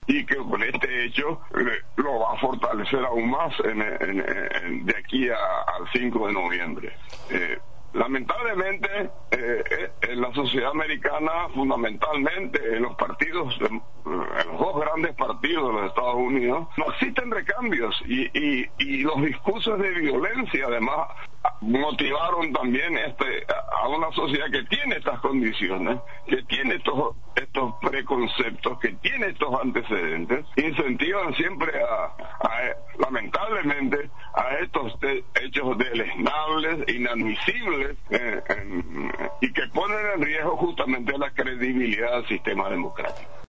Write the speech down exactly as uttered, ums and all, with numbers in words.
y que con este hecho eh, lo va a fortalecer aún más en, en, en, de aquí a, al cinco de noviembre. Eh, Lamentablemente, eh, en la sociedad americana, fundamentalmente en los partidos, en los dos grandes partidos de los Estados Unidos, no existen recambios y, y, y los discursos de violencia, además, motivaron también este a una sociedad que tiene estas condiciones, que tiene estos estos preconceptos, que tiene estos antecedentes, incentivan siempre a, a lamentablemente a estos te, hechos deleznables, inadmisibles eh, en, y que ponen en riesgo justamente la credibilidad del sistema democrático.